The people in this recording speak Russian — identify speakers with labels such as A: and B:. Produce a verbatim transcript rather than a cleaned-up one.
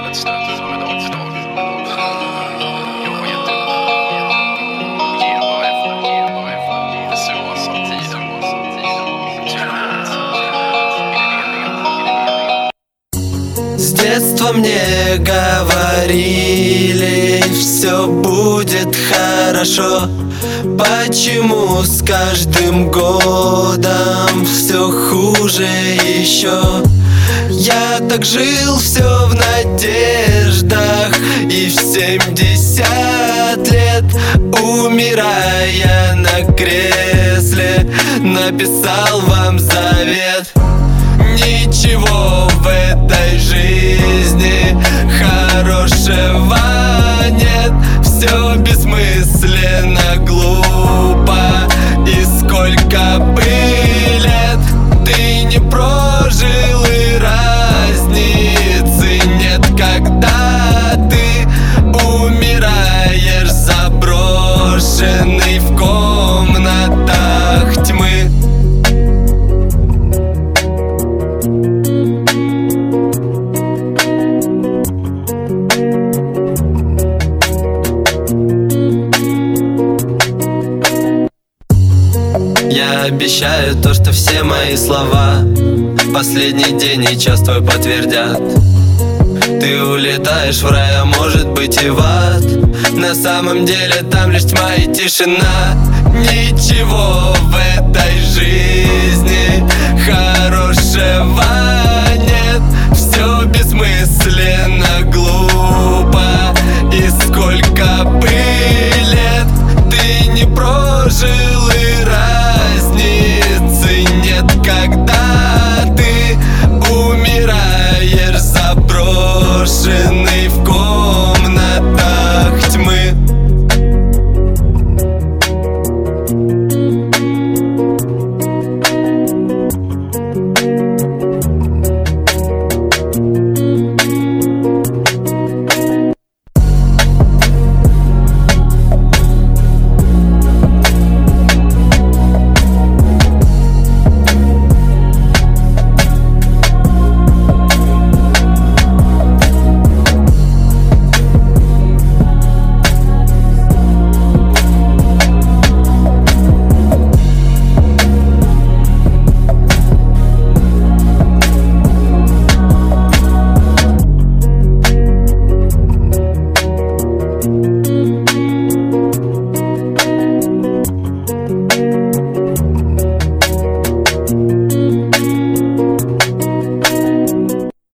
A: ett stöd som en omslag. Jobba jättemycket. Ge bara efter, ge bara efter. Så som tiden, som tiden.
B: С детства мне говорили, все будет хорошо. Почему с каждым годом все хуже еще? Я так жил все в надеждах, и в семьдесят лет, умирая на кресле, написал вам завет. Ничего в этой жизни хорошего нет, все бессмысленно, глупо. И сколько бы лет ты не прожил, и разницы нет, когда ты умираешь заброшенный в комнатах тьмы. Я обещаю то, что все мои слова последний день и час твой подтвердят. Ты улетаешь в рай, а может быть и в ад. На самом деле там лишь тьма и тишина. Ничего в этой жизни хорошего нет, все бессмысленно.